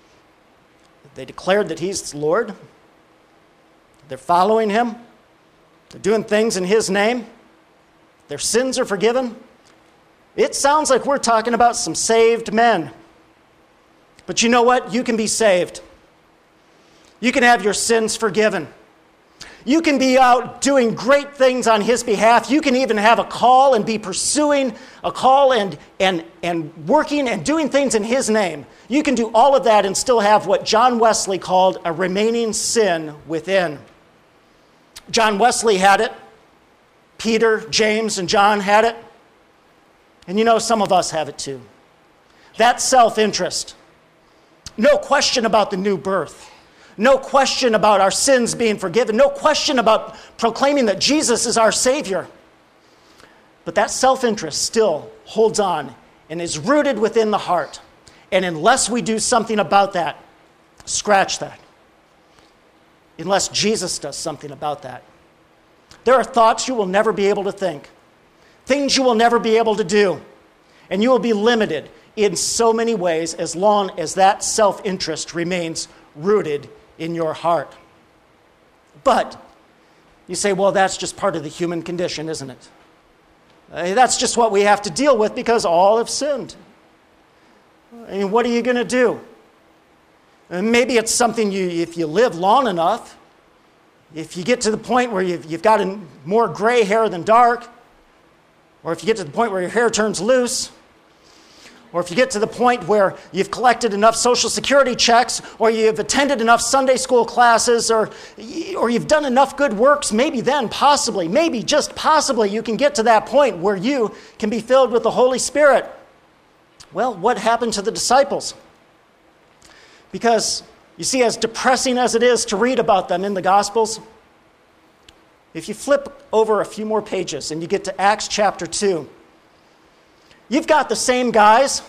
G: they declared that he's Lord. They're following him. They're doing things in his name. Their sins are forgiven. It sounds like we're talking about some saved men. But you know what? You can be saved. You can have your sins forgiven. You can be out doing great things on his behalf. You can even have a call and be pursuing a call and, and, and working and doing things in his name. You can do all of that and still have what John Wesley called a remaining sin within. John Wesley had it. Peter, James, and John had it. And you know, some of us have it too. That's self-interest. No question about the new birth. No question about our sins being forgiven. No question about proclaiming that Jesus is our Savior. But that self-interest still holds on and is rooted within the heart. And unless we do something about that, scratch that. Unless Jesus does something about that. There are thoughts you will never be able to think. Things you will never be able to do. And you will be limited in so many ways as long as that self-interest remains rooted in your heart. But you say, well, that's just part of the human condition, isn't it? Uh, that's just what we have to deal with because all have sinned. I mean, what are you going to do? And maybe it's something you, if you live long enough, if you get to the point where you've, you've got a, more gray hair than dark, or if you get to the point where your hair turns loose, or if you get to the point where you've collected enough Social Security checks, or you've attended enough Sunday school classes, or, or you've done enough good works, maybe then, possibly, maybe just possibly, you can get to that point where you can be filled with the Holy Spirit. Well, what happened to the disciples? Because, you see, as depressing as it is to read about them in the Gospels, if you flip over a few more pages and you get to Acts chapter two, you've got the same guys,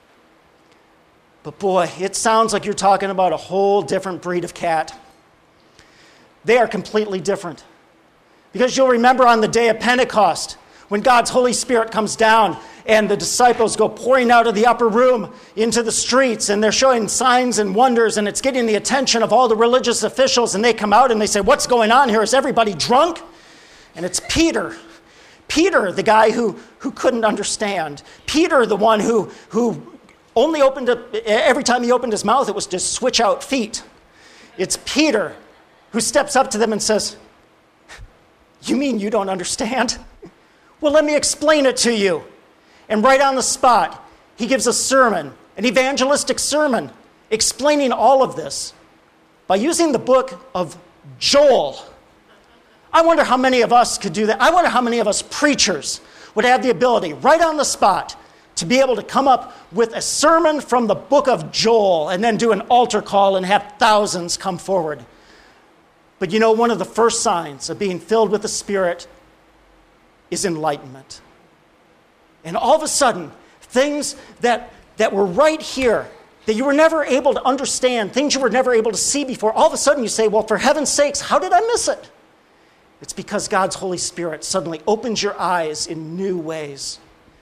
G: but boy, it sounds like you're talking about a whole different breed of cat. They are completely different. Because you'll remember on the day of Pentecost, when God's Holy Spirit comes down and the disciples go pouring out of the upper room into the streets, and they're showing signs and wonders, and it's getting the attention of all the religious officials, and they come out and they say, "What's going on here? Is everybody drunk?" And it's Peter. Peter, the guy who, who couldn't understand. Peter, the one who, who only opened up, every time he opened his mouth, it was to switch out feet. It's Peter who steps up to them and says, "You mean you don't understand? Well, let me explain it to you." And right on the spot, he gives a sermon, an evangelistic sermon, explaining all of this by using the book of Joel. I wonder how many of us could do that. I wonder how many of us preachers would have the ability, right on the spot, to be able to come up with a sermon from the book of Joel and then do an altar call and have thousands come forward. But you know, one of the first signs of being filled with the Spirit is enlightenment. And all of a sudden, things that, that were right here, that you were never able to understand, things you were never able to see before, all of a sudden you say, "Well, for heaven's sakes, how did I miss it?" It's because God's Holy Spirit suddenly opens your eyes in new ways.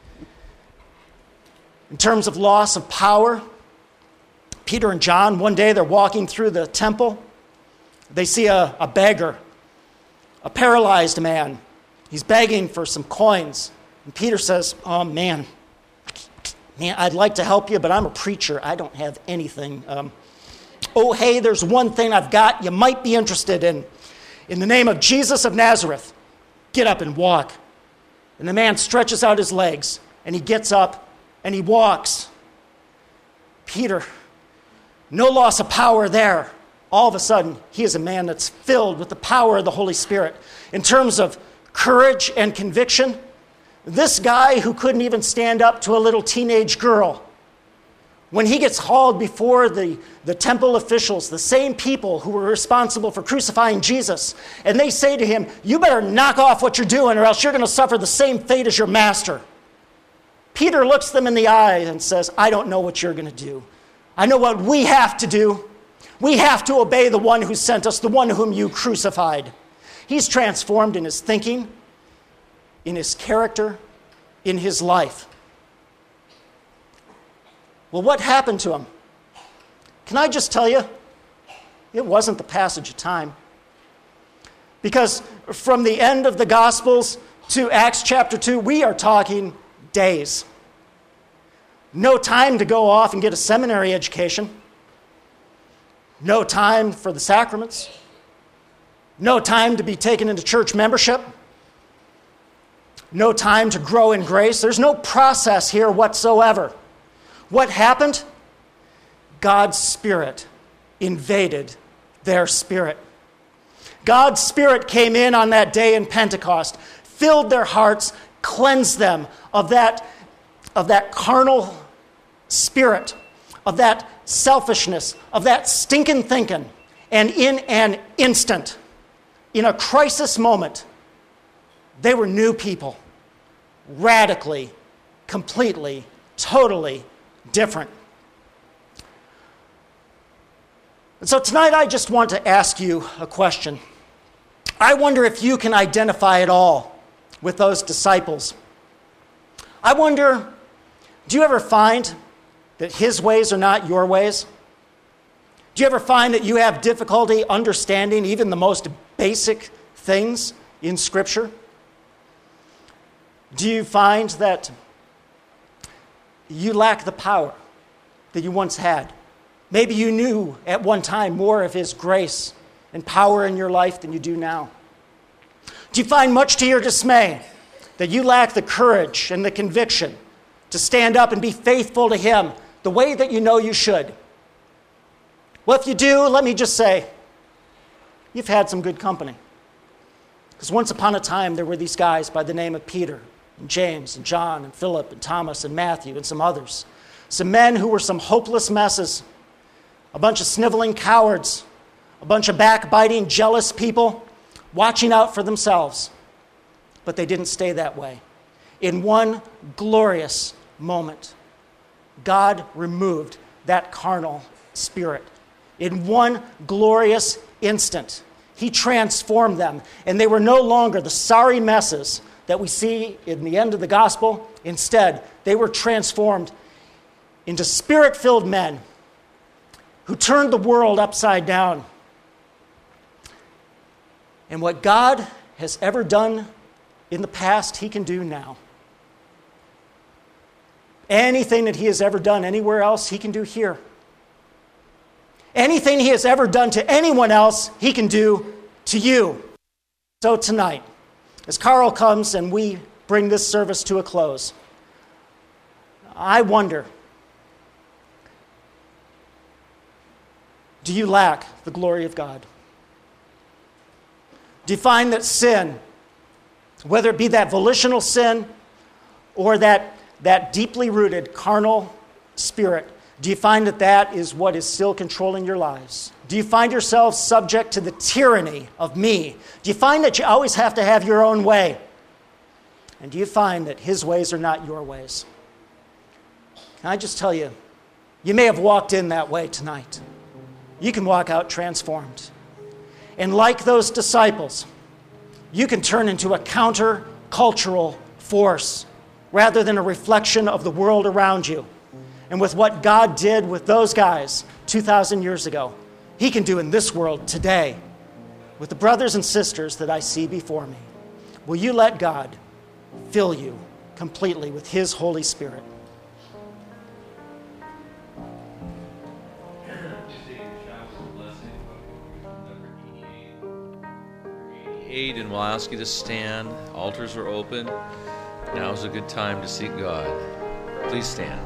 G: In terms of loss of power, Peter and John, one day they're walking through the temple. They see a, a beggar, a paralyzed man. He's begging for some coins. And Peter says, "Oh, man, man, I'd like to help you, but I'm a preacher. I don't have anything. Um, oh, hey, there's one thing I've got you might be interested in. In the name of Jesus of Nazareth, get up and walk." And the man stretches out his legs, and he gets up, and he walks. Peter, no loss of power there. All of a sudden, he is a man that's filled with the power of the Holy Spirit. In terms of courage and conviction, this guy who couldn't even stand up to a little teenage girl, when he gets hauled before the, the temple officials, the same people who were responsible for crucifying Jesus, and they say to him, "You better knock off what you're doing or else you're going to suffer the same fate as your master." Peter looks them in the eye and says, "I don't know what you're going to do. I know what we have to do. We have to obey the one who sent us, the one whom you crucified." He's transformed in his thinking, in his character, in his life. Well, what happened to him? Can I just tell you? It wasn't the passage of time. Because from the end of the Gospels to Acts chapter two, we are talking days. No time to go off and get a seminary education. No time for the sacraments. No time to be taken into church membership. No time to grow in grace. There's no process here whatsoever. What happened? God's Spirit invaded their spirit. God's Spirit came in on that day in Pentecost, filled their hearts, cleansed them of that, of that carnal spirit, of that selfishness, of that stinking thinking. And in an instant, in a crisis moment, they were new people, radically, completely, totally different. And so tonight I just want to ask you a question. I wonder if you can identify at all with those disciples. I wonder, do you ever find that his ways are not your ways? Do you ever find that you have difficulty understanding even the most basic things in Scripture? Do you find that you lack the power that you once had? Maybe you knew at one time more of his grace and power in your life than you do now. Do you find much to your dismay that you lack the courage and the conviction to stand up and be faithful to Him the way that you know you should. Well, if you do, let me just say, you've had some good company. Because once upon a time, there were these guys by the name of Peter and James and John and Philip and Thomas and Matthew and some others. Some men who were some hopeless messes, a bunch of sniveling cowards, a bunch of backbiting, jealous people, watching out for themselves. But they didn't stay that way. In one glorious moment, God removed that carnal spirit. In one glorious instant, He transformed them, and they were no longer the sorry messes that we see in the end of the gospel. Instead, they were transformed into spirit-filled men who turned the world upside down. And what God has ever done in the past, He can do now. Anything that He has ever done anywhere else, He can do here. Anything He has ever done to anyone else, He can do to you. So tonight, as Carl comes and we bring this service to a close, I wonder, do you lack the glory of God? Do you find that sin, whether it be that volitional sin or that, that deeply rooted carnal spirit, do you find that that is what is still controlling your lives? Do you find yourself subject to the tyranny of me? Do you find that you always have to have your own way? And do you find that His ways are not your ways? Can I just tell you, you may have walked in that way tonight. You can walk out transformed. And like those disciples, you can turn into a counter-cultural force rather than a reflection of the world around you. And with what God did with those guys two thousand years ago, He can do in this world today with the brothers and sisters that I see before me. Will you let God fill you completely with His Holy Spirit?
B: eighty-eight, and we'll ask you to stand. Altars are open. Now is a good time to seek God. Please stand.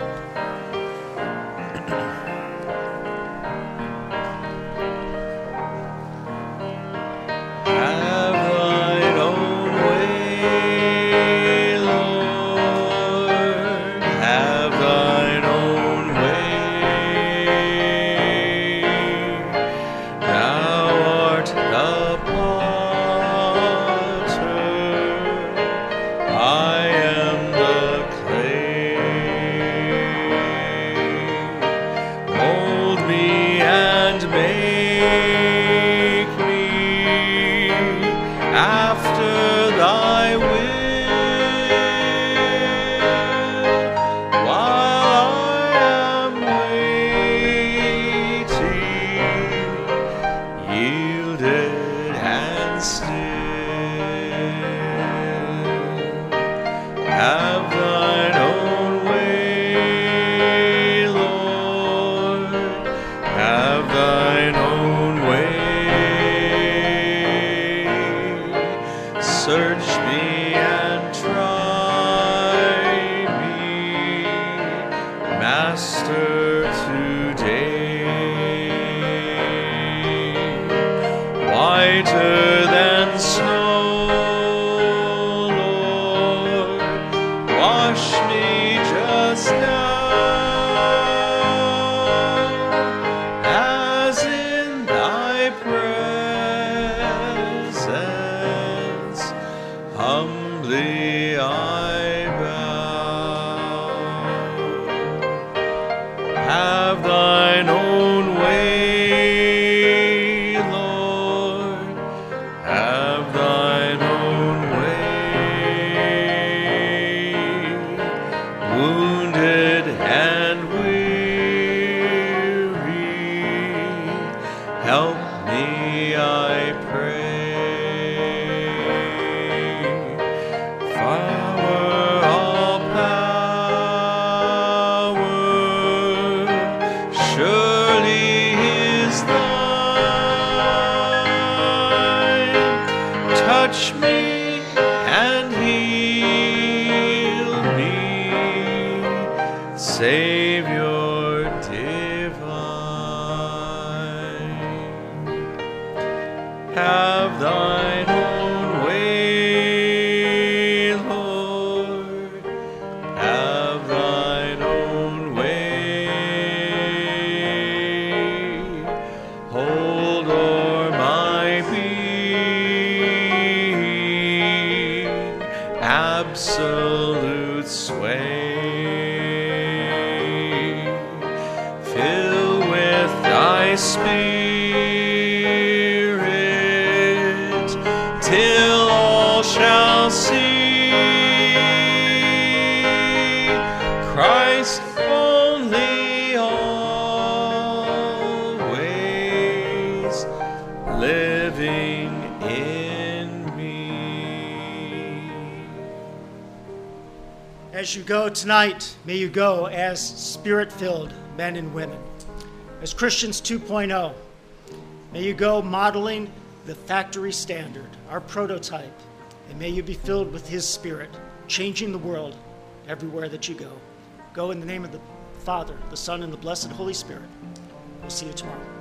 B: Have thine own way, Lord. Have thine own way. Thou art the potter, I am the clay. Mold me and make me after thy will, while I am waiting, yielded and still. Have thine own way, Lord, have thine own way. Search me and try me, Master, today. Whiter than snow, Lord, wash me just now, as in thy presence humbly I bow. Have thine own way, Lord, have thine own way. Wounded and weary, help me, I pray. Flower all power, should
C: Savior divine. Have thine own way, Lord. Have thine own way. Hold o'er my being absolute sway. Fill with thy Spirit till all shall see Christ only always living in me.
G: As you go tonight, may you go as Spirit-filled men and women. As Christians two point oh, may you go modeling the factory standard, our prototype, and may you be filled with His Spirit, changing the world everywhere that you go. Go in the name of the Father, the Son, and the blessed Holy Spirit. We'll see you tomorrow.